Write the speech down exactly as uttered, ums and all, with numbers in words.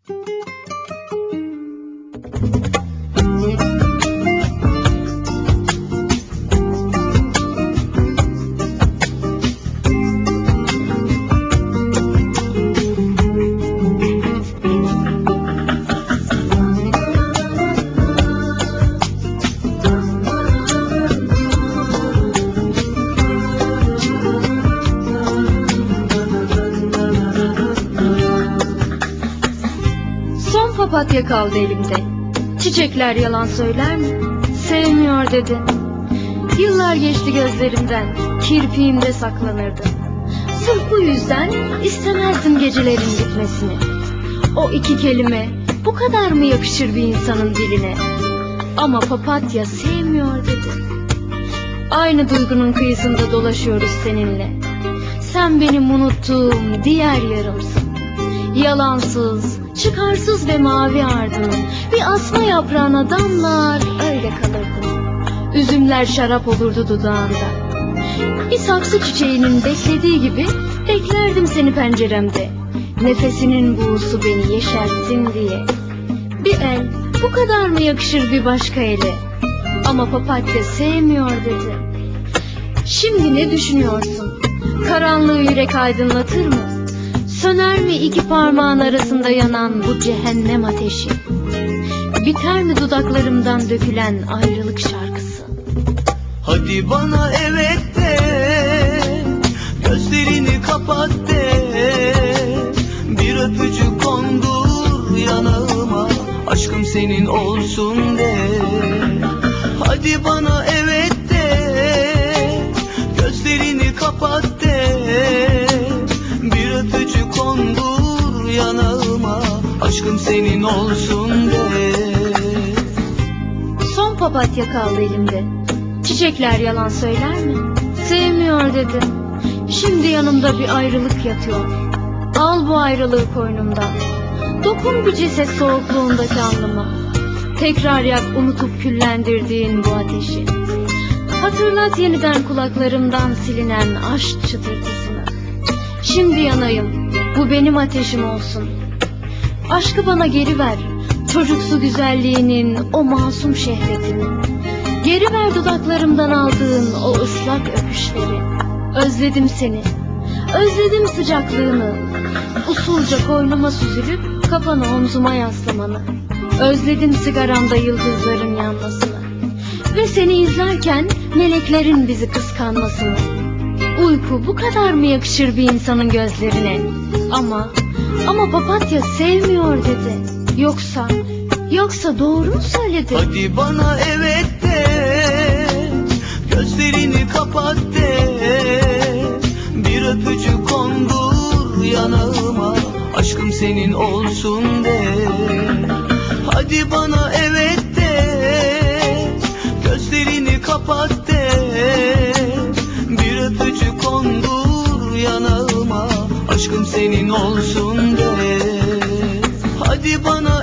Son papatya kaldı elimde. Çiçekler yalan söyler mi? Sevmiyor dedi. Yıllar geçti gözlerimden, kirpiğimde saklanırdı. Sırf bu yüzden istemezdim gecelerin bitmesini. O iki kelime bu kadar mı yakışır bir insanın diline? Ama papatya sevmiyor dedi. Aynı duygunun kıyısında dolaşıyoruz seninle. Sen benim unuttuğum diğer yarımsın. Yalansız, çıkarsız ve mavi ardın bir asma yaprağına damlar öyle kalırdın. Üzümler şarap olurdu dudağında. Bir saksı çiçeğinin beklediği gibi beklerdim seni penceremde. Nefesinin buğusu beni yeşertsin diye. Bir el bu kadar mı yakışır bir başka ele? Ama papatya sevmiyor dedi. Şimdi ne düşünüyorsun? Karanlığı yürek aydınlatır mı? Söner mi iki parmağın arasında yanan bu cehennem ateşi? Biter mi dudaklarımdan dökülen ayrılık şarkısı? Hadi bana evet de, gözlerini kapat de, bir öpücük kondur yanağıma, aşkım senin olsun de. Hadi bana evet de, gözlerini kapat de, bir öpücük kondur yanağıma, aşkım senin olsun de. Son papatya kaldı elimde. Çiçekler yalan söyler mi? Sevmiyor dedi. Şimdi yanımda bir ayrılık yatıyor. Al bu ayrılığı koynumdan. Dokun bir ceset soğukluğundaki alnıma. Tekrar yak unutup küllendirdiğin bu ateşi. Hatırlat yeniden kulaklarımdan silinen aşk çıtırtısını. Şimdi yanayım, bu benim ateşim olsun. Aşkı bana geri ver, çocuksu güzelliğinin o masum şehvetini. Geri ver dudaklarımdan aldığın o ıslak öpüşleri. Özledim seni, özledim sıcaklığını. Usulca koynuma süzülüp kafanı omzuma yaslamanı. Özledim sigaramda yıldızların yanmasını. Ve seni izlerken meleklerin bizi kıskanmasını. Uyku bu kadar mı yakışır bir insanın gözlerine? Ama, ama papatya sevmiyor dedi. Yoksa, yoksa doğru mu söyledi? Hadi bana evet de, gözlerini kapat de, bir öpücük kondur yanağıma, aşkım senin olsun de. Hadi bana evet de, gözlerini kapat de, bir öpücük kondur yanağıma, aşkım senin olsun de. Hadi bana